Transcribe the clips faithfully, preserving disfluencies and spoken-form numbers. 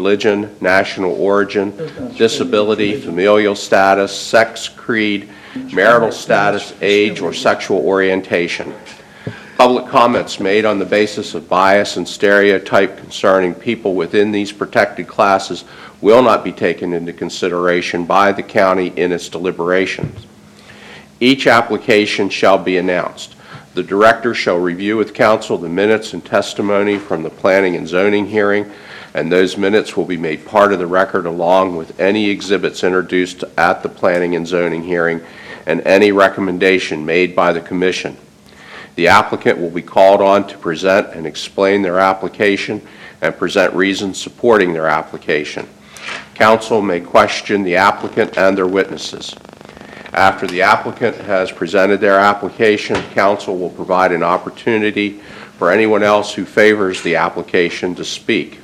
religion, national origin, disability, familial status, sex, creed, marital status, age, or sexual orientation. Public comments made on the basis of bias and stereotype concerning people within these protected classes will not be taken into consideration by the county in its deliberations. Each application shall be announced. The director shall review with council the minutes and testimony from the planning and zoning hearing, and those minutes will be made part of the record along with any exhibits introduced at the planning and zoning hearing and any recommendation made by the commission. The applicant will be called on to present and explain their application and present reasons supporting their application. Council may question the applicant and their witnesses. After the applicant has presented their application, council will provide an opportunity for anyone else who favors the application to speak.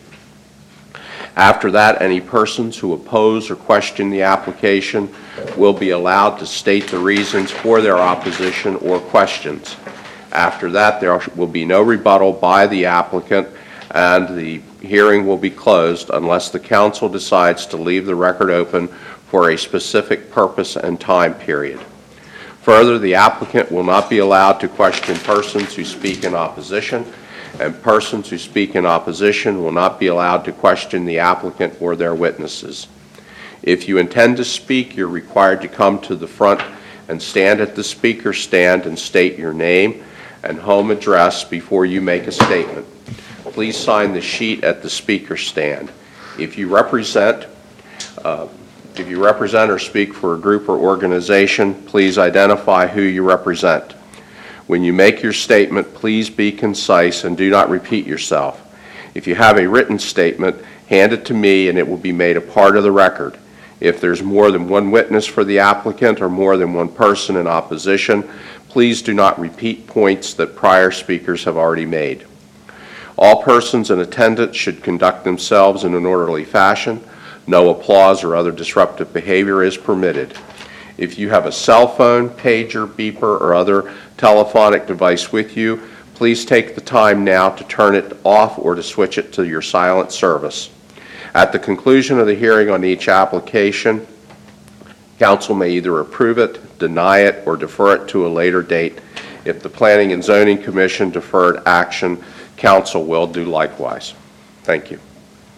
After that, any persons who oppose or question the application will be allowed to state the reasons for their opposition or questions. After that, there will be no rebuttal by the applicant, and the hearing will be closed unless the council decides to leave the record open for a specific purpose and time period. Further, the applicant will not be allowed to question persons who speak in opposition, and persons who speak in opposition will not be allowed to question the applicant or their witnesses. If you intend to speak, you're required to come to the front and stand at the speaker stand and state your name and home address before you make a statement. Please sign the sheet at the speaker stand. If you represent uh, If you represent or speak for a group or organization, please identify who you represent. When you make your statement, please be concise and do not repeat yourself. If you have a written statement, hand it to me and it will be made a part of the record. If there's more than one witness for the applicant or more than one person in opposition, please do not repeat points that prior speakers have already made. All persons in attendance should conduct themselves in an orderly fashion. No applause or other disruptive behavior is permitted. If you have a cell phone, pager, beeper, or other telephonic device with you, please take the time now to turn it off or to switch it to your silent service. At the conclusion of the hearing on each application, council may either approve it, deny it, or defer it to a later date. If the Planning and Zoning Commission deferred action, council will do likewise. Thank you.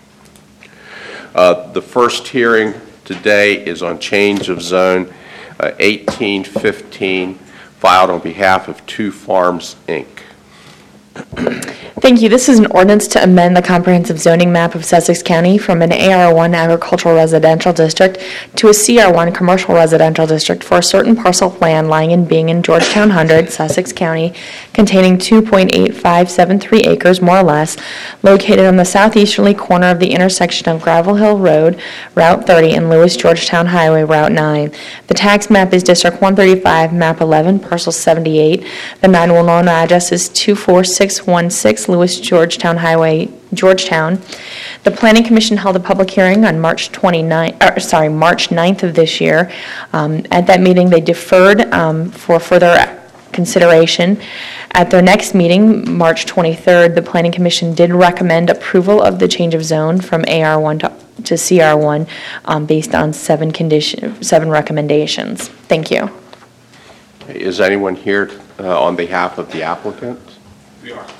Uh, the first hearing today is on change of zone uh, eighteen fifteen, filed on behalf of Two Farms, Incorporated. Thank you. This is an ordinance to amend the comprehensive zoning map of Sussex County from an A R one agricultural residential district to a C R one commercial residential district for a certain parcel of land lying in Bingen, Georgetown one hundred, Sussex County, containing two point eight five seven three acres, more or less, located on the southeasterly corner of the intersection of Gravel Hill Road, Route thirty, and Lewis Georgetown Highway, Route nine. The tax map is District one thirty-five, Map eleven, Parcel seventy-eight. The nine one one address is two four six one six Lewis Georgetown Highway, Georgetown. The Planning Commission held a public hearing on March twenty-ninth, or, sorry, March ninth of this year. Um, at that meeting, they deferred um, for further consideration. At their next meeting, March twenty-third, the Planning Commission did recommend approval of the change of zone from A R one to, to C R one um, based on seven condition, seven recommendations. Thank you. Is anyone here uh, on behalf of the applicant? We are.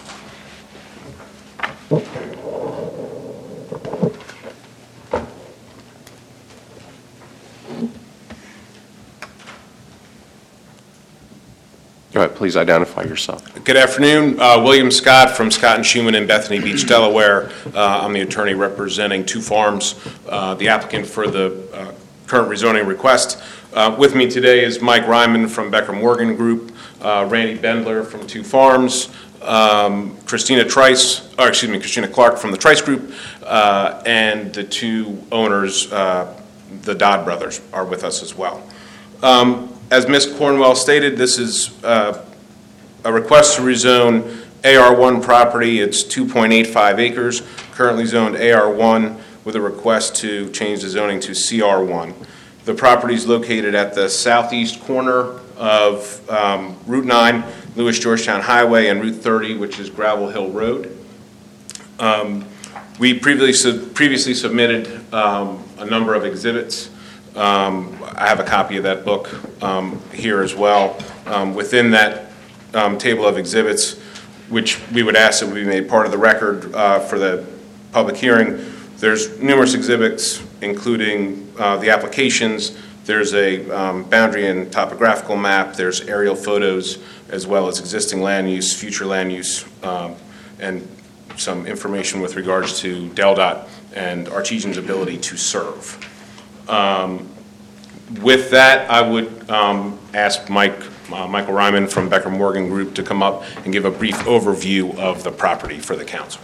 Go ahead, please identify yourself. Good afternoon. Uh, William Scott from Scott and Schumann in Bethany Beach, Delaware. Uh, I'm the attorney representing Two Farms, uh, the applicant for the uh, current rezoning request. Uh, with me today is Mike Ryman from Becker Morgan Group, uh, Randy Bendler from Two Farms, um, Christina Trice, or excuse me, Christina Clark from the Trice Group, uh, and the two owners, uh, the Dodd brothers, are with us as well. Um, As Miz Cornwell stated, this is uh, a request to rezone A R one property. It's two point eight five acres, currently zoned A R one, with a request to change the zoning to C R one. The property is located at the southeast corner of um, Route nine, Lewis Georgetown Highway, and Route thirty, which is Gravel Hill Road. Um, We previously previously submitted um, a number of exhibits. Um, I have a copy of that book um, here as well. Um, Within that um, table of exhibits, which we would ask that we be made part of the record uh, for the public hearing, there's numerous exhibits, including uh, the applications. There's a um, boundary and topographical map. There's aerial photos, as well as existing land use, future land use, um, and some information with regards to DelDOT and Artesian's ability to serve. Um, With that, I would um, ask Mike, uh, Michael Ryman from Becker Morgan Group to come up and give a brief overview of the property for the council.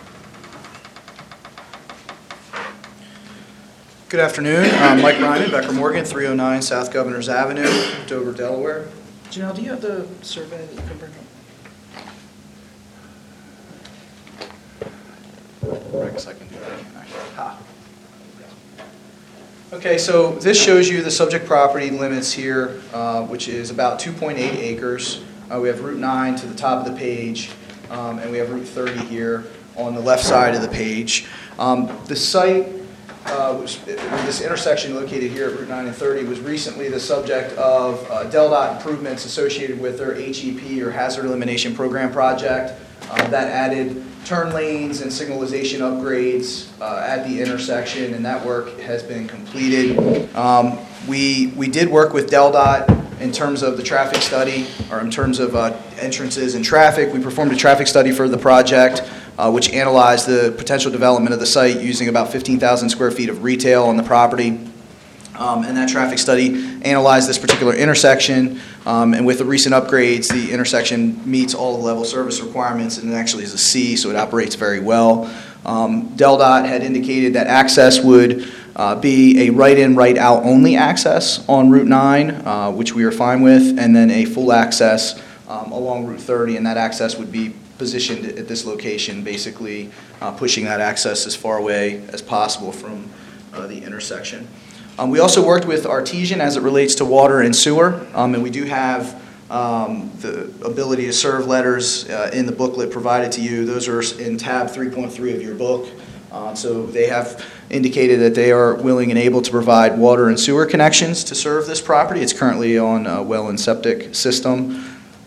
Good afternoon. I'm Mike Ryman, Becker Morgan, three oh nine South Governors Avenue, Dover, Delaware. Janelle, do you have the survey that you can bring up? Rex, I can do that. Ha. Okay, so this shows you the subject property limits here, uh, which is about two point eight acres. Uh, we have Route nine to the top of the page, um, and we have Route thirty here on the left side of the page. Um, the site, uh, was, this intersection located here at Route nine and thirty, was recently the subject of uh, DelDOT improvements associated with their H E P, or Hazard Elimination Program project, uh, that added turn lanes and signalization upgrades uh, at the intersection, and that work has been completed. Um, we, we did work with DelDOT in terms of the traffic study, or in terms of uh, entrances and traffic. We performed a traffic study for the project, uh, which analyzed the potential development of the site using about fifteen thousand square feet of retail on the property. Um, and that traffic study analyzed this particular intersection, um, and with the recent upgrades, the intersection meets all the level service requirements, and it actually is a C, so it operates very well. Um, DelDOT had indicated that access would uh, be a right-in, right-out only access on Route nine, uh, which we are fine with, and then a full access um, along Route thirty, and that access would be positioned at this location, basically uh, pushing that access as far away as possible from uh, the intersection. Um, we also worked with Artesian as it relates to water and sewer, um, and we do have um, the ability to serve letters uh, in the booklet provided to you. Those are in tab three point three of your book. Uh, so they have indicated that they are willing and able to provide water and sewer connections to serve this property. It's currently on a well and septic system.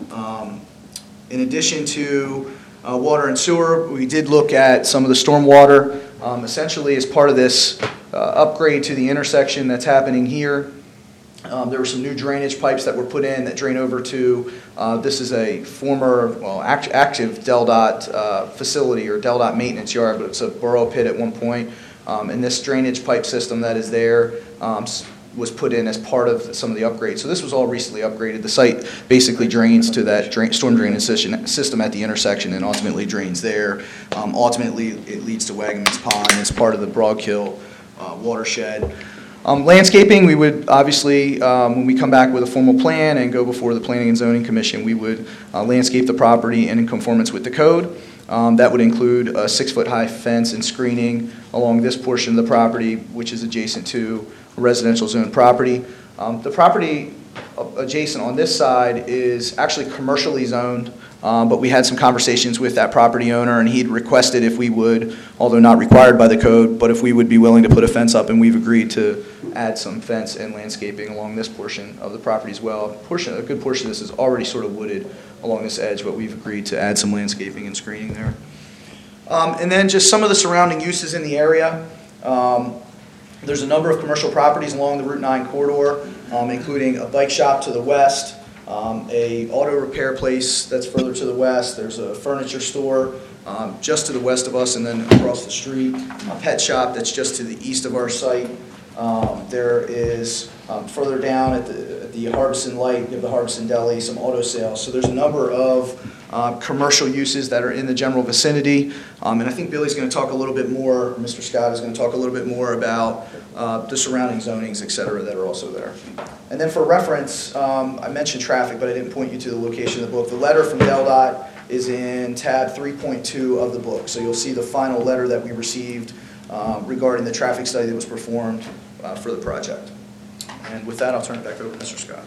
Um, in addition to uh, water and sewer, we did look at some of the stormwater. Um, essentially, as part of this uh, upgrade to the intersection that's happening here, um, there were some new drainage pipes that were put in that drain over to, uh, this is a former, well, act active DelDOT uh, facility, or DelDOT maintenance yard, but it's a borough pit at one point. Um, and this drainage pipe system that is there um, was put in as part of some of the upgrades. So this was all recently upgraded. The site basically drains to that drain, storm drainage system at the intersection and ultimately drains there. Um, ultimately, it leads to Waggaman's Pond. It's part of the Broghill uh, watershed. Um, landscaping, we would obviously, um, when we come back with a formal plan and go before the Planning and Zoning Commission, we would uh, landscape the property in conformance with the code. Um, that would include a six-foot-high fence and screening along this portion of the property, which is adjacent to a residential zone property. Um, the property adjacent on this side is actually commercially zoned, um, but we had some conversations with that property owner, and he'd requested if we would, although not required by the code, but if we would be willing to put a fence up, and we've agreed to add some fence and landscaping along this portion of the property as well. A portion, a good portion of this is already sort of wooded along this edge, but we've agreed to add some landscaping and screening there. Um, and then just some of the surrounding uses in the area. Um, there's a number of commercial properties along the Route nine corridor, um, including a bike shop to the west, um, a auto repair place that's further to the west. There's a furniture store um, just to the west of us and then across the street, a pet shop that's just to the east of our site. Um, there is um, further down at the, at the Harbison Light, you have the Harbison Deli, some auto sales. So there's a number of uh, commercial uses that are in the general vicinity. Um, and I think Billy's going to talk a little bit more, Mister Scott is going to talk a little bit more about uh, the surrounding zonings, et cetera, that are also there. And then for reference, um, I mentioned traffic, but I didn't point you to the location of the book. The letter from DelDOT is in tab three point two of the book. So you'll see the final letter that we received uh, regarding the traffic study that was performed Uh, for the project. And with that, I'll turn it back over to Mister Scott.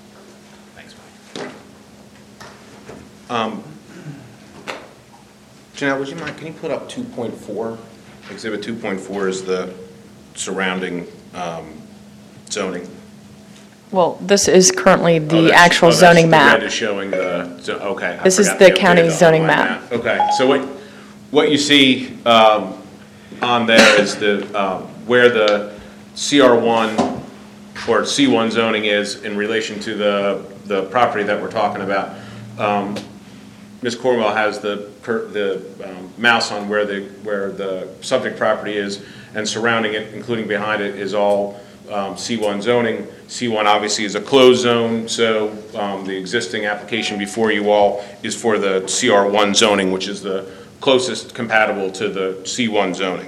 Thanks, Mike. Um, Janelle, would you mind, can you put up two point four? Exhibit two point four is the surrounding um, zoning. Well, this is currently Oh, the that's- actual oh, that's- zoning The red map. is showing the, zo- okay. I This is forgot the they updated county's the zoning online map. Okay, so what, what you see um, on there is the, um, where the C R one or C one zoning is in relation to the, the property that we're talking about. Um, Miz Cornwell has the, cur- the um, mouse on where the, where the subject property is, and surrounding it, including behind it, is all um, C one zoning. C one obviously is a closed zone, so um, the existing application before you all is for the C R one zoning, which is the closest compatible to the C one zoning.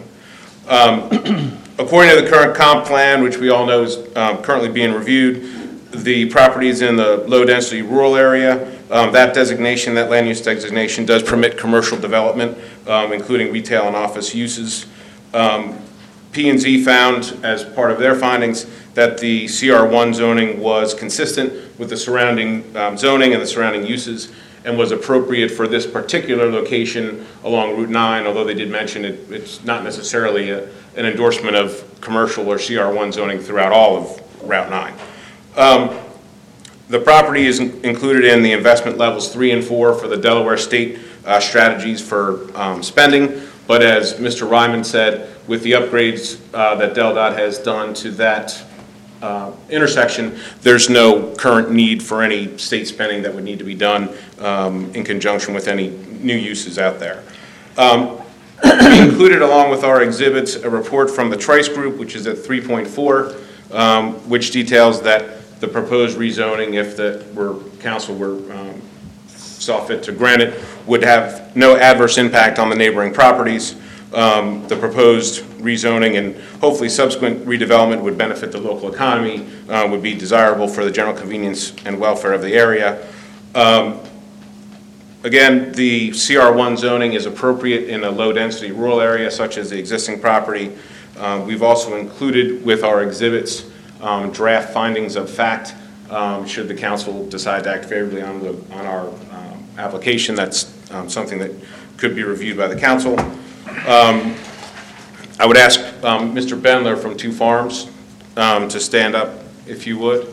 Um, According to the current comp plan, which we all know is um, currently being reviewed, the property is in the low-density rural area. Um, That designation, that land use designation, does permit commercial development, um, including retail and office uses. Um, P and Z found, as part of their findings, that the C R one zoning was consistent with the surrounding um, zoning and the surrounding uses, and was appropriate for this particular location along Route nine, although they did mention it, it's not necessarily a, an endorsement of commercial or C R one zoning throughout all of Route nine. Um, the property is in- included in the investment levels three and four for the Delaware State uh, strategies for um, spending, but as Mister Ryman said, with the upgrades uh, that DelDOT has done to that Uh, intersection, there's no current need for any state spending that would need to be done um, in conjunction with any new uses out there. Um, we included, along with our exhibits, a report from the Trice Group, which is at three point four, um, which details that the proposed rezoning, if the were, council were um, saw fit to grant it, would have no adverse impact on the neighboring properties. Um, the proposed rezoning and hopefully subsequent redevelopment would benefit the local economy, uh, would be desirable for the general convenience and welfare of the area. Um, again, the C R one zoning is appropriate in a low-density rural area such as the existing property. Uh, we've also included with our exhibits um, draft findings of fact. Um, should the council decide to act favorably on, the, on our um, application, that's um, something that could be reviewed by the council. Um, I would ask um, Mister Bendler from Two Farms um, to stand up, if you would.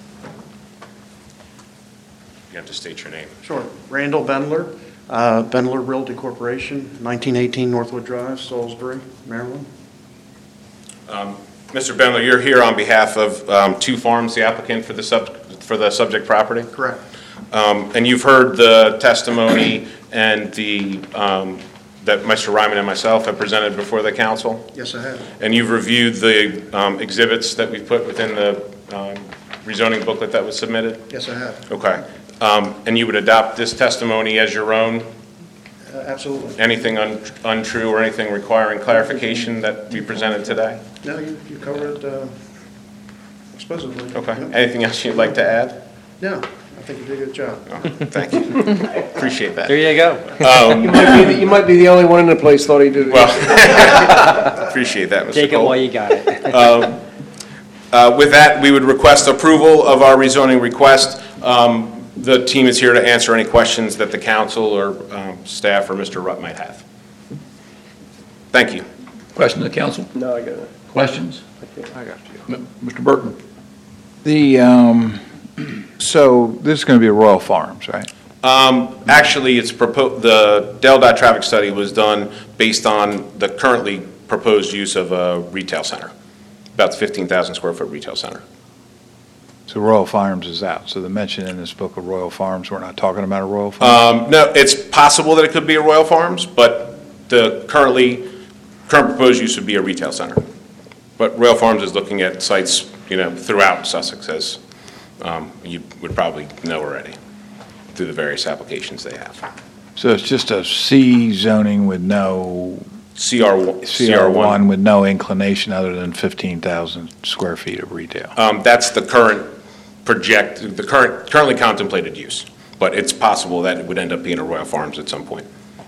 You have to state your name. Sure. Randall Bendler, uh, Bendler Realty Corporation, nineteen eighteen Northwood Drive, Salisbury, Maryland. Um, Mister Bendler, you're here on behalf of um, Two Farms, the applicant for the sub for the subject property? Correct. Um, and you've heard the testimony and the um, that Mister Ryman and myself have presented before the council? Yes, I have. And you've reviewed the um, exhibits that we've put within the um, rezoning booklet that was submitted? Yes, I have. Okay. Um, And you would adopt this testimony as your own? Uh, Absolutely. Anything un- untrue or anything requiring clarification that we presented today? No, you you covered it uh, expositively. Okay. Yep. Anything else you'd like to add? No, I think you did a good job. Oh, thank you. Appreciate that. There you go. Um, You might be, the- you might be the only one in the place thought he did it. Well, appreciate that, Mister Take it Cole. while you got it. Uh, With that, we would request approval of our rezoning request. Um, The team is here to answer any questions that the council or um, staff or Mister Rutt might have. Thank you. Question to the council? No, I got it. Questions? I got you. M- Mister Burton? The, um, so this is going to be Royal Farms, right? Um, Actually, it's proposed, the DelDOT traffic study was done based on the currently proposed use of a retail center, about fifteen thousand square foot retail center. So Royal Farms is out. So the mention in this book of Royal Farms, we're not talking about a Royal Farms? Um, No, it's possible that it could be a Royal Farms, but the currently, current proposed use would be a retail center. But Royal Farms is looking at sites, you know, throughout Sussex, as um, you would probably know already, through the various applications they have. So it's just a C zoning with no, C R one. C R one with no inclination other than fifteen thousand square feet of retail? Um, That's the current project, the current, currently contemplated use, but it's possible that it would end up being a Royal Farms at some point.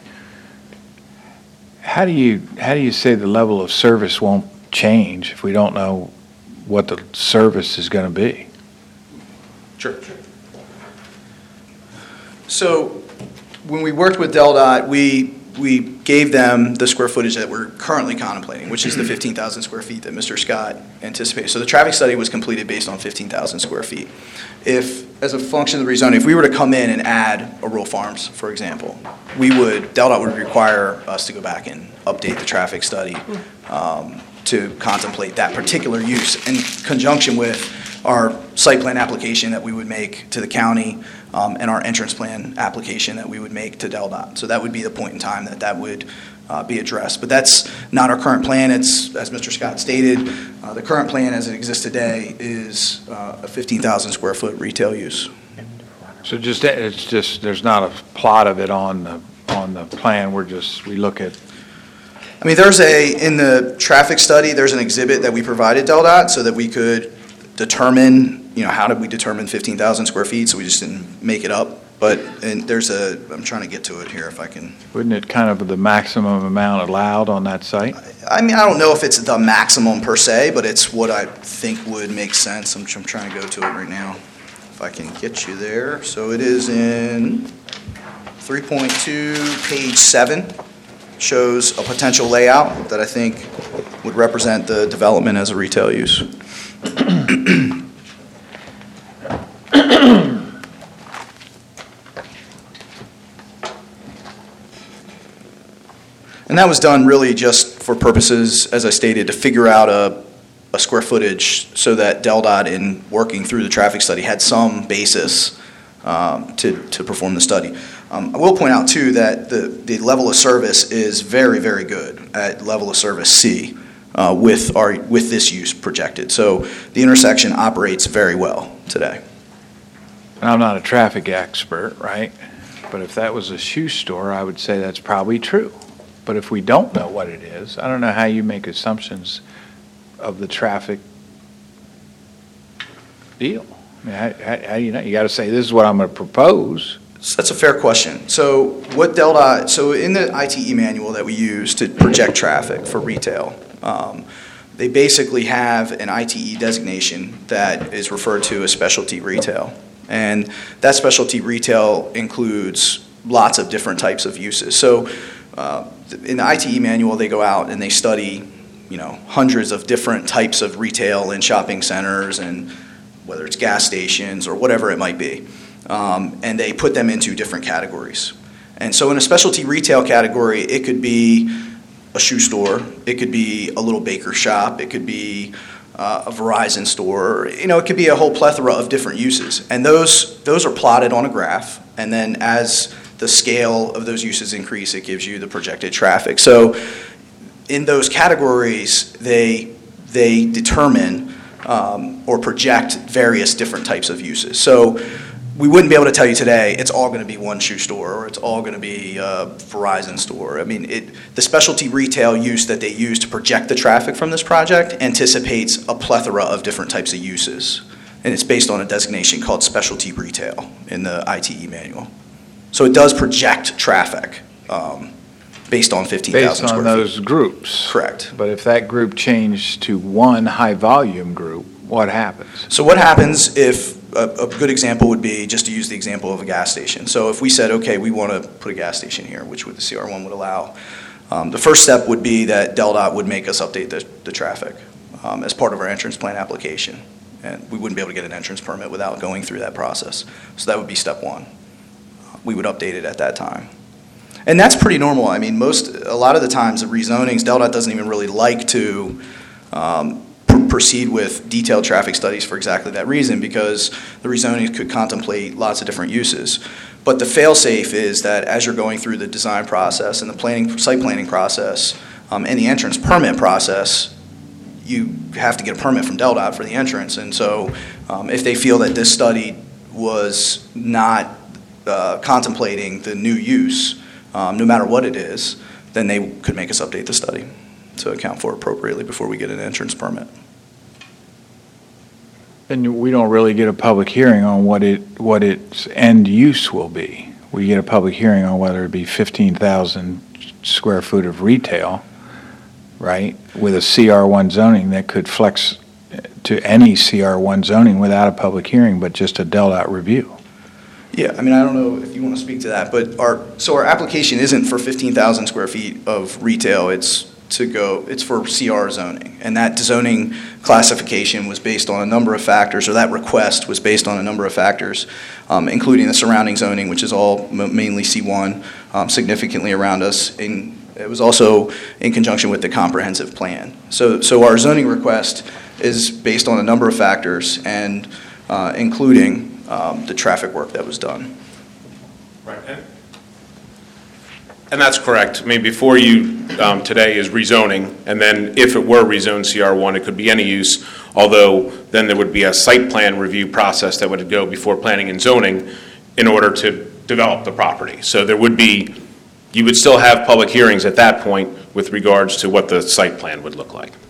How do you, how do you say the level of service won't change if we don't know what the service is going to be? Sure. So when we worked with DelDOT, we we gave them the square footage that we're currently contemplating, which is the fifteen thousand square feet that Mister Scott anticipated. So the traffic study was completed based on fifteen thousand square feet. If, as a function of the rezoning, if we were to come in and add a rural farms, for example, we would, DelDOT would require us to go back and update the traffic study um, to contemplate that particular use in conjunction with our site plan application that we would make to the county um, and our entrance plan application that we would make to DelDOT. So that would be the point in time that that would uh, be addressed. But that's not our current plan. It's, as Mister Scott stated, uh, the current plan as it exists today is uh, a fifteen thousand square foot retail use. So just, it's just, there's not a plot of it on the, on the plan, we're just, we look at, I mean, there's a, in the traffic study, there's an exhibit that we provided DelDOT so that we could determine, you know, how did we determine fifteen thousand square feet, so we just didn't make it up. But, and there's a, I'm trying to get to it here if I can. wouldn't it kind of the maximum amount allowed on that site? I mean, I don't know if it's the maximum per se, but it's what I think would make sense. I'm, I'm trying to go to it right now, if I can get you there. So it is in three point two, page seven, shows a potential layout that I think would represent the development as a retail use. And that was done really just for purposes, as I stated, to figure out a, a square footage so that DelDOT, in working through the traffic study, had some basis um, to, to perform the study. Um, I will point out, too, that the, the level of service is very, very good at level of service C uh, with, our, with this use projected. So the intersection operates very well today. And I'm not a traffic expert, right? But if that was a shoe store, I would say that's probably true. But if we don't know what it is, I don't know how you make assumptions of the traffic deal. I mean, how, how, how do you know? You got to say, this is what I'm going to propose. So that's a fair question. So what DelDOT, so in the I T E manual that we use to project traffic for retail, um, they basically have an I T E designation that is referred to as specialty retail. And that specialty retail includes lots of different types of uses. So uh, in the I T E manual, they go out and they study, you know, hundreds of different types of retail in shopping centers, and whether it's gas stations or whatever it might be. Um, and they put them into different categories. And so in a specialty retail category, it could be a shoe store, it could be a little baker shop, it could be uh, a Verizon store, you know, it could be a whole plethora of different uses. And those, those are plotted on a graph, and then as the scale of those uses increase, it gives you the projected traffic. So in those categories, they, they determine um, or project various different types of uses. So we wouldn't be able to tell you today it's all going to be one shoe store or it's all going to be a Verizon store. I mean, it, the specialty retail use that they use to project the traffic from this project anticipates a plethora of different types of uses. And it's based on a designation called specialty retail in the I T E manual. So it does project traffic um, based on fifteen thousand Based square on feet. those groups. Correct. But if that group changed to one high-volume group, what happens? So what happens if, a, a good example would be, just to use the example of a gas station. So if we said, okay, we want to put a gas station here, which would the C R one would allow, um, the first step would be that DelDOT would make us update the, the traffic um, as part of our entrance plan application. And we wouldn't be able to get an entrance permit without going through that process. So that would be step one. We would update it at that time. And that's pretty normal. I mean, most, a lot of the times, the rezonings, DelDOT doesn't even really like to um, pr- proceed with detailed traffic studies for exactly that reason, because the rezonings could contemplate lots of different uses. But the fail-safe is that as you're going through the design process and the planning, site planning process um, and the entrance permit process, you have to get a permit from DelDOT for the entrance. And so um, if they feel that this study was not uh, contemplating the new use, um, no matter what it is, then they could make us update the study to account for it appropriately before we get an entrance permit. And we don't really get a public hearing on what it, what its end use will be. We get a public hearing on whether it be fifteen thousand square foot of retail, right, with a C R one zoning that could flex to any C R one zoning without a public hearing, but just a DelDOT review. Yeah, I mean, I don't know if you want to speak to that, but our, so our application isn't for fifteen thousand square feet of retail, it's to go, it's for C R zoning. And that zoning classification was based on a number of factors, or that request was based on a number of factors, um, including the surrounding zoning, which is all m- mainly C one, um, significantly around us. And it was also in conjunction with the comprehensive plan. So, so our zoning request is based on a number of factors, and uh, including Um, the traffic work that was done. Right. And- And that's correct. I mean, before you um, today is rezoning, and then if it were rezoned C R one, it could be any use, although then there would be a site plan review process that would go before planning and zoning in order to develop the property. So there would be, you would still have public hearings at that point with regards to what the site plan would look like.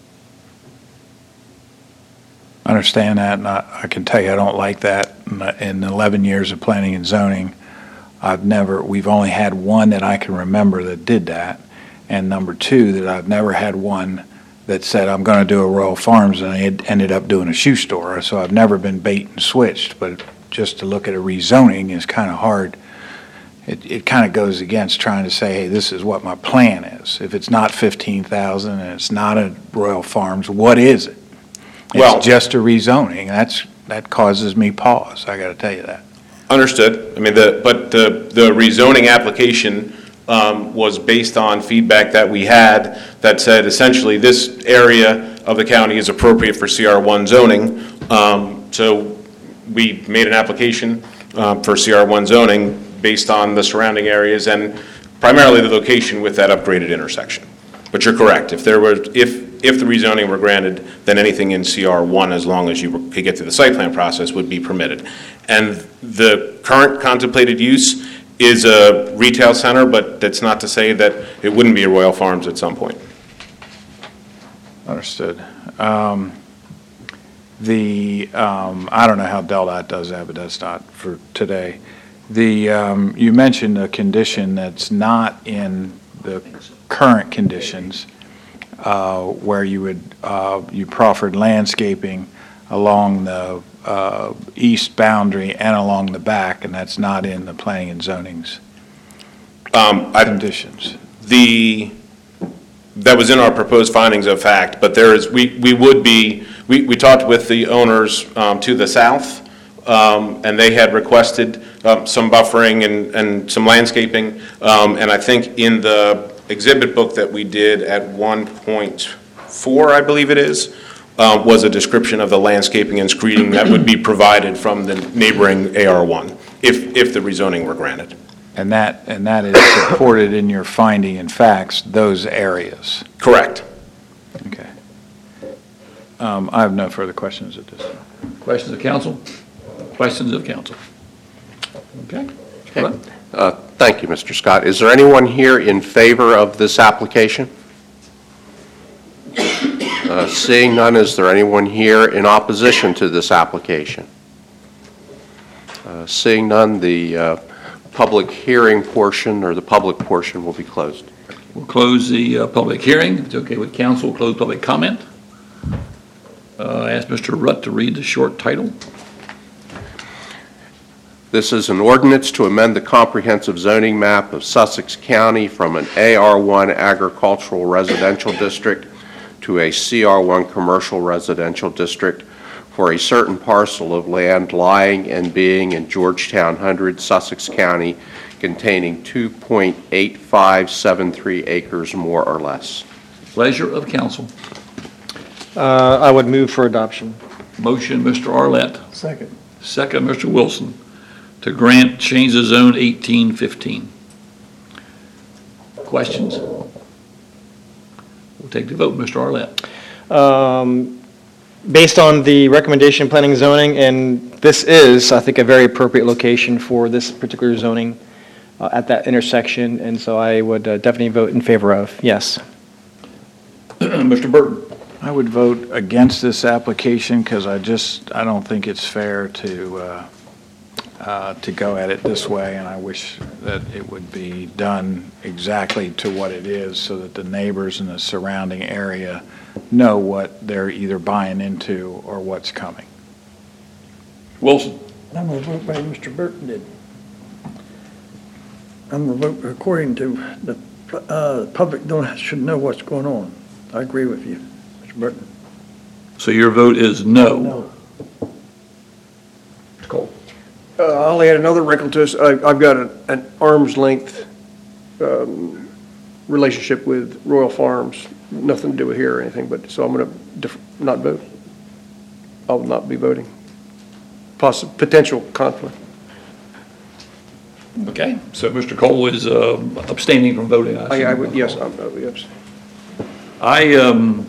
I understand that, and I, I can tell you I don't like that. In, in eleven years of planning and zoning, I've never, we've only had one that I can remember that did that. And number two, that I've never had one that said, I'm going to do a Royal Farms, and it ended up doing a shoe store. So I've never been bait and switched, but just to look at a rezoning is kind of hard. It, it kind of goes against trying to say, hey, this is what my plan is. If it's not fifteen thousand and it's not a Royal Farms, what is it? Well- It's just a rezoning. That's, that causes me pause, I got to tell you that. Understood. I mean, the, but the, the rezoning application um, was based on feedback that we had that said essentially this area of the county is appropriate for C R one zoning. Um, So we made an application uh, for C R one zoning based on the surrounding areas and primarily the location with that upgraded intersection. But you're correct. If there were, if, if the rezoning were granted, then anything in C R one, as long as you were- could get through the site plan process, would be permitted. And the current contemplated use is a retail center, but that's not to say that it wouldn't be a Royal Farms at some point. Understood. Um, The, um, I don't know how Del-Dot does that, but that's not for today. The, um, you mentioned a condition that's not in the current conditions, uh, where you would, uh, you proffered landscaping along the uh, east boundary and along the back, and that's not in the planning and zoning's Um, I- conditions. The, that was in our proposed findings of fact, but there is, we, we would be, we, we talked with the owners um, to the south, um, and they had requested um, some buffering and, and some landscaping, um, and I think in the exhibit book that we did at one point four, I believe it is, uh, was a description of the landscaping and screening that would be provided from the neighboring A R one, if, if the rezoning were granted. And that, and that is supported in your finding and facts, those areas. Correct. Okay. Um, I have no further questions at this time. Questions of council? Questions of council? Okay. Scott? Uh, Thank you, Mister Scott. Is there anyone here in favor of this application? Uh, Seeing none, is there anyone here in opposition to this application? Uh, Seeing none, the uh, public hearing portion, or the public portion, will be closed. We'll close the uh, public hearing. If it's okay with council, we'll close public comment. Uh, Ask Mister Rutt to read the short title. This is an ordinance to amend the comprehensive zoning map of Sussex County from an A R one agricultural residential district to a C R one commercial residential district for a certain parcel of land lying and being in Georgetown Hundred, Sussex County, containing two point eight five seven three acres more or less. Pleasure of council. Uh, I would move for adoption. Motion, Mister Arlett. Second. Second, Mister Wilson, to grant change of zone eighteen fifteen. Questions? We'll take the vote. Mister Arlett. Um, Based on the recommendation, planning and zoning, and this is, I think, a very appropriate location for this particular zoning uh, at that intersection, and so I would uh, definitely vote in favor of, yes. Mister Burton. I would vote against this application because I just, I don't think it's fair to, uh, uh, to go at it this way, and I wish that it would be done exactly to what it is so that the neighbors in the surrounding area know what they're either buying into or what's coming. Wilson. I'm going to vote by Mister Burton did. I'm going to vote according to the, uh, public don't, should know what's going on. I agree with you, Mister Burton. So your vote is no? No. Mister Cole? Uh, I'll add another wrinkle to this. I- I've got an an arm's length um, relationship with Royal Farms, nothing to do with here or anything, but, so I'm going to not vote. I will not be voting. Possi potential conflict. Okay, so Mister Cole is uh, abstaining from voting, I I I assume. would, yes, I'm, uh, yes. I, um,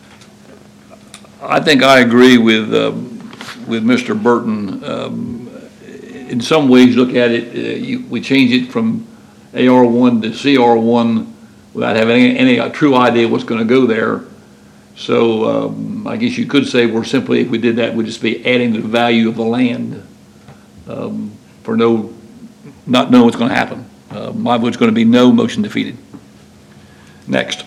I think I agree with, um, with Mister Burton. Um, in some ways, look at it, uh, you, we change it from A R one to C R one without having any, any uh, true idea what's going to go there. So um, I guess you could say we're simply, if we did that, we'd just be adding to the value of the land um, for no, not knowing what's going to happen. Uh, my vote's going to be no, motion defeated. Next.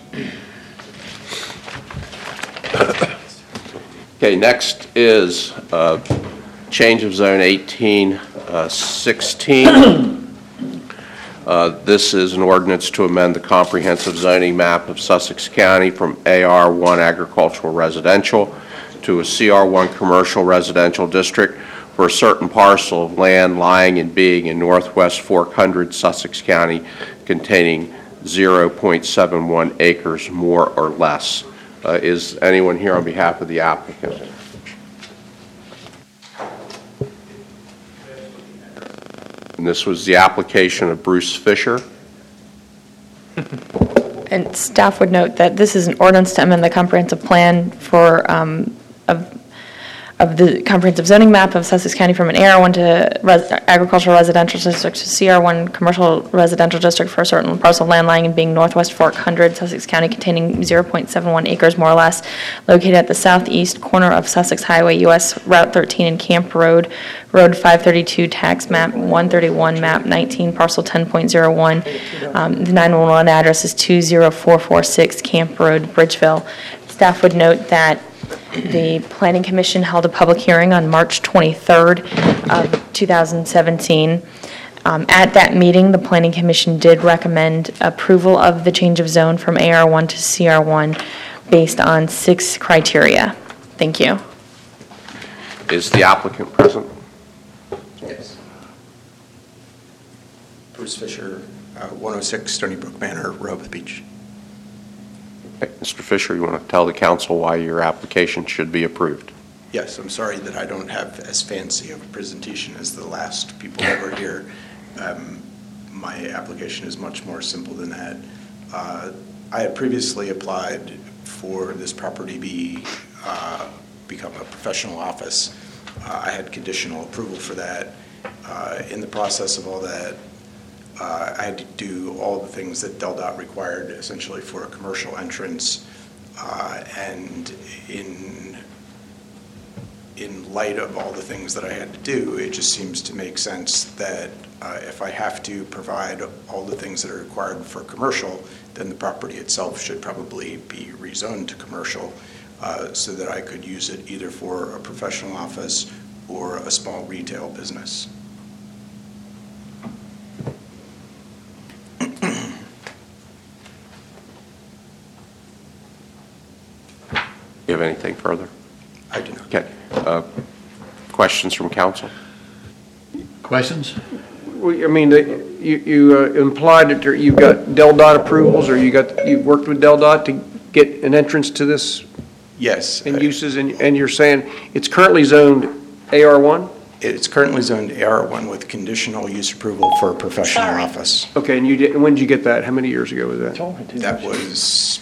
Okay, next is uh, change of zone eighteen sixteen. Uh, This is an ordinance to amend the comprehensive zoning map of Sussex County from A R one agricultural residential to a C R one commercial residential district for a certain parcel of land lying and being in northwest Fork Hundred, Sussex County, containing zero point seven one acres more or less. Uh, Is anyone here on behalf of the applicant? And this was the application of Bruce Fisher. And staff would note that this is an ordinance to amend the comprehensive plan for, um, of, of the comprehensive zoning map of Sussex County from an A R one to res- agricultural residential district to C R one commercial residential district for a certain parcel of land lying and being northwest Fork Hundred, Sussex County, containing zero point seven one acres more or less, located at the southeast corner of Sussex Highway, U S Route thirteen and Camp Road, Road five thirty-two, tax map one thirty-one, map nineteen, parcel ten point zero one. Um, The nine one one address is two zero four four six Camp Road, Bridgeville. Staff would note that the Planning Commission held a public hearing on March twenty-third of two thousand seventeen. Um, At that meeting, the Planning Commission did recommend approval of the change of zone from A R one to C R one based on six criteria. Thank you. Is the applicant present? Yes. Bruce Fisher, uh, one oh six Stony Brook Manor, Rehoboth Beach. Okay, Mister Fisher, you want to tell the council why your application should be approved? Yes, I'm sorry that I don't have as fancy of a presentation as the last people that were here. Um, my application is much more simple than that. Uh, I had previously applied for this property be uh, become a professional office. Uh, I had conditional approval for that. Uh, in the process of all that, uh, I had to do all the things that DelDOT required essentially for a commercial entrance. Uh, and in in light of all the things that I had to do, it just seems to make sense that uh, if I have to provide all the things that are required for commercial, then the property itself should probably be rezoned to commercial uh, so that I could use it either for a professional office or a small retail business. You have anything further? I do not. Okay. Uh, Questions from council? Questions? Well, I mean, the- you you uh, implied that there- you've got DelDOT approvals, or you got, you've worked with DelDOT to get an entrance to this Yes. and uh, uses, and and you're saying it's currently zoned A R one? It's currently zoned A R one with conditional use approval for a professional office. Okay, and you did, when did you get that? How many years ago was that? That was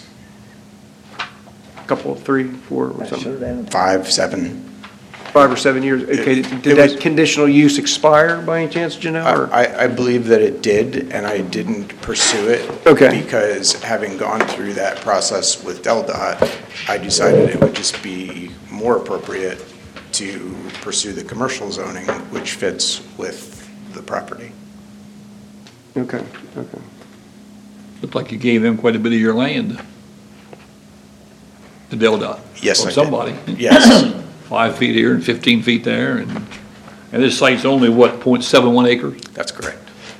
A couple, three, four, or something? five, seven. Five or seven years? Okay, It- did it was- that conditional use expire by any chance, do you know? or- I, I believe that it did, and I didn't pursue it. Okay. Because having gone through that process with DelDOT, I decided it would just be more appropriate to pursue the commercial zoning, which fits with the property. Okay, okay. Looked like you gave them quite a bit of your land to DelDOT. Yes, I Or did. somebody. Yes. Five feet here and fifteen feet there, and And this site's only, what, point seven one acres? That's correct.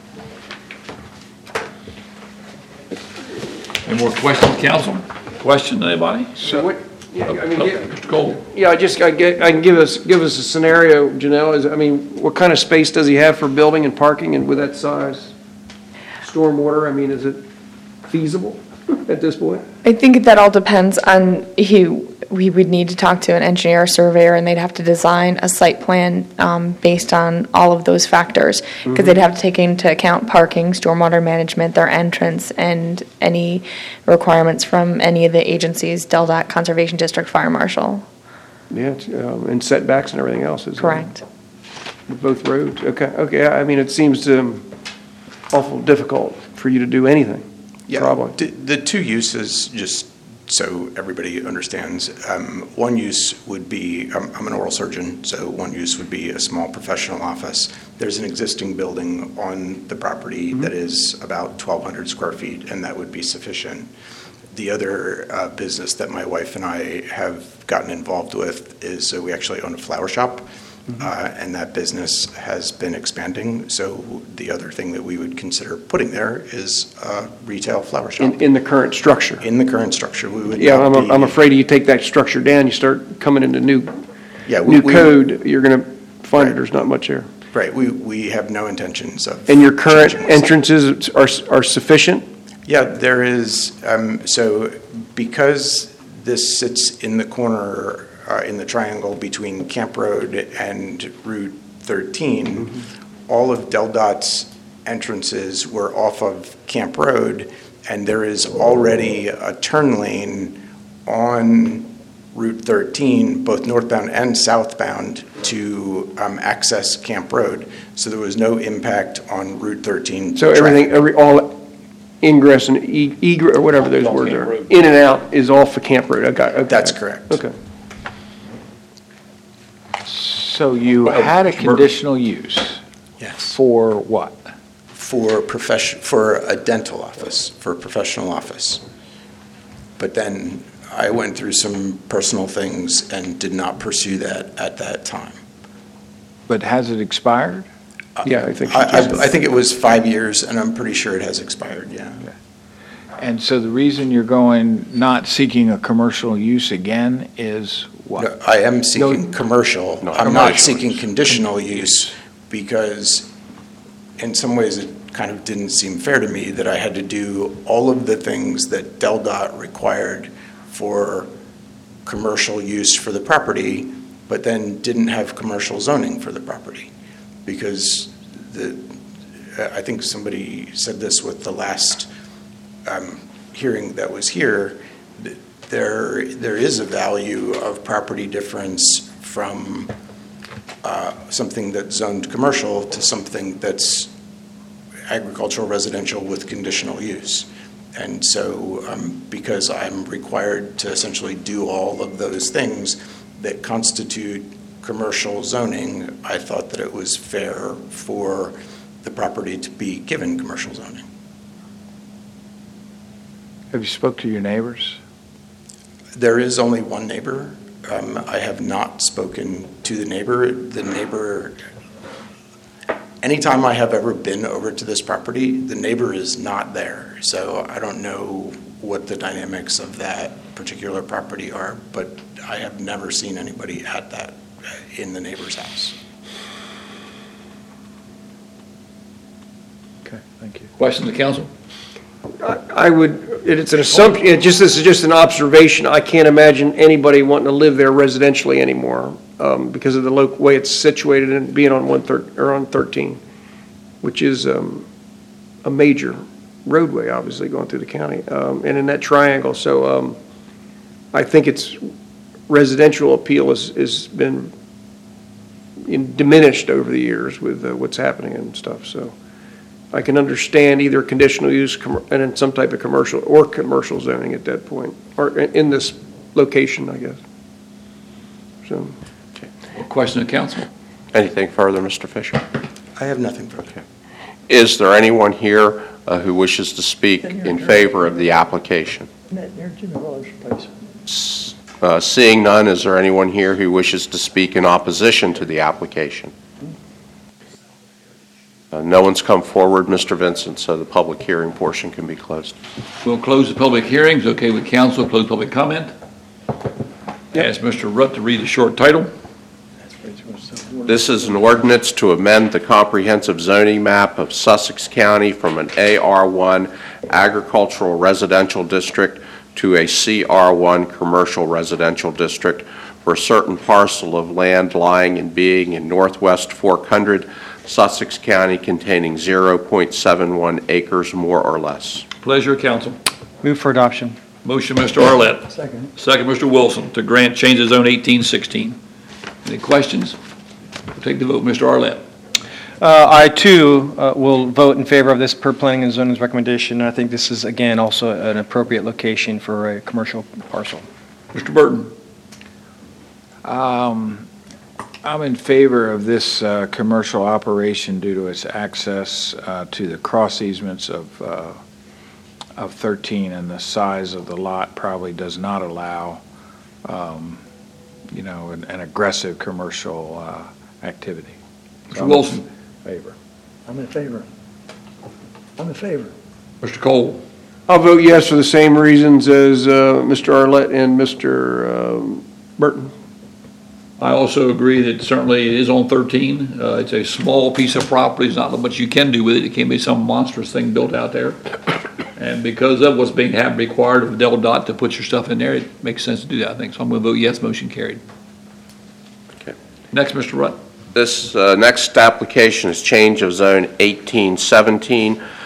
Any more questions, council? Question, anybody? So what, yeah, I mean, Oh, yeah, Mister Cole? yeah, I just, I get, I can give us, give us a scenario, Janelle, is, I mean, what kind of space does he have for building and parking and with that size? Stormwater, I mean, is it feasible at this point? I think that all depends on, he, we would need to talk to an engineer or surveyor, and they'd have to design a site plan um, based on all of those factors, because they'd have to take into account parking, stormwater management, their entrance, and any requirements from any of the agencies, D E L D O T, Conservation District, Fire Marshal. Yeah, it's, um, and setbacks and everything else is. Correct. With both roads, okay, okay, I mean, it seems um, awful difficult for you to do anything, Yeah, probably. the, the two uses, just so everybody understands, um, one use would be, I'm, I'm an oral surgeon, so one use would be a small professional office. There's an existing building on the property that is about twelve hundred square feet, and that would be sufficient. The other uh, business that my wife and I have gotten involved with is uh, we actually own a flower shop. Uh, and that business has been expanding. So the other thing that we would consider putting there is a retail flower shop. In, in the current structure? In the current structure, we would Yeah, not I'm, be- I'm afraid you take that structure down, you start coming into new, Yeah, we- new we- code, you're gonna find Right. that there's not much there. Right, we, we have no intentions of. And your current changing this. entrances are, are sufficient? Yeah, there is, um, so because this sits in the corner, uh, in the triangle between Camp Road and Route thirteen, all of Del Dot's entrances were off of Camp Road, and there is already a turn lane on Route thirteen, both northbound and southbound, to um, access Camp Road. So there was no impact on Route thirteen. So everything, traffic. every, all ingress and e- egress, or whatever those Off words Camp are, Road. in and out is off of Camp Road, okay, okay. That's correct. Okay. So you Well, had a Bert. conditional use Yes. for what? For profession, for a dental office, for a professional office. But then I went through some personal things and did not pursue that at that time. But has it expired? Yeah, I think. she I, I, just- I think it was five years, and I'm pretty sure it has expired, yeah. And so the reason you're going, not seeking a commercial use again is what? No, I am seeking commercial. No, I'm not commercial seeking use. conditional use because in some ways it kind of didn't seem fair to me that I had to do all of the things that Del Dot required for commercial use for the property, but then didn't have commercial zoning for the property. Because the, I think somebody said this with the last um, hearing that was here, th- there, there is a value of property difference from uh, something that's zoned commercial to something that's agricultural residential with conditional use. And so, um, because I'm required to essentially do all of those things that constitute commercial zoning, I thought that it was fair for the property to be given commercial zoning. Have you spoke to your neighbors? There is only one neighbor. Um, I have not spoken to the neighbor. The neighbor, anytime I have ever been over to this property, the neighbor is not there. So I don't know what the dynamics of that particular property are, but I have never seen anybody at that, in the neighbor's house. Okay, thank you. Questions of council? I I would, it's an assumption, it just, this is just an observation. I can't imagine anybody wanting to live there residentially anymore um, because of the lo- way it's situated and being on one thir, or on thirteen, which is um, a major roadway, obviously, going through the county, um, and in that triangle. So um, I think its residential appeal has, has been in- diminished over the years with uh, what's happening and stuff, so. I can understand either conditional use com- and then some type of commercial or commercial zoning at that point, or in in this location, I guess. So, Question of council? Anything further, Mister Fisher? I have nothing further. Is there anyone here uh, who wishes to speak in favor of the application? That near Jimmy Weller's place. S- uh, Seeing none, is there anyone here who wishes to speak in opposition to the application? Uh, No one's come forward, Mister Vincent, so the public hearing portion can be closed. We'll close the public hearings. Okay with council, close public comment. Ask Mister Rutt to read the short title. This is an ordinance to amend the comprehensive zoning map of Sussex County from an A R one agricultural residential district to a C R one commercial residential district for a certain parcel of land lying and being in northwest Fork Hundred, Sussex County, containing zero point seven one acres more or less. Pleasure, council. Move for adoption. Motion, Mister Arlett. Second. Second, Mister Wilson, to grant change of zone eighteen sixteen. Any questions? We'll take the vote. Mister Arlett. Uh, I, too, uh, will vote in favor of this per planning and zoning's recommendation. I think this is, again, also an appropriate location for a commercial parcel. Mister Burton. Um, I'm in favor of this uh, commercial operation due to its access uh, to the cross easements of, uh, of thirteen, and the size of the lot probably does not allow, um, you know, an, an aggressive commercial uh, activity. Mister Wilson. Favor. I'm in favor. I'm in favor. Mister Cole. I'll vote yes for the same reasons as uh, Mister Arlett and Mister um, Burton. I also agree that certainly it is on thirteen. Uh, It's a small piece of property. There's not much you can do with it. It can't be some monstrous thing built out there. And because of what's being have required of Del Dot to put your stuff in there, it makes sense to do that, I think. So I'm going to vote yes, motion carried. Okay. Next, Mister Rutt. This uh, next application is change of zone eighteen seventeen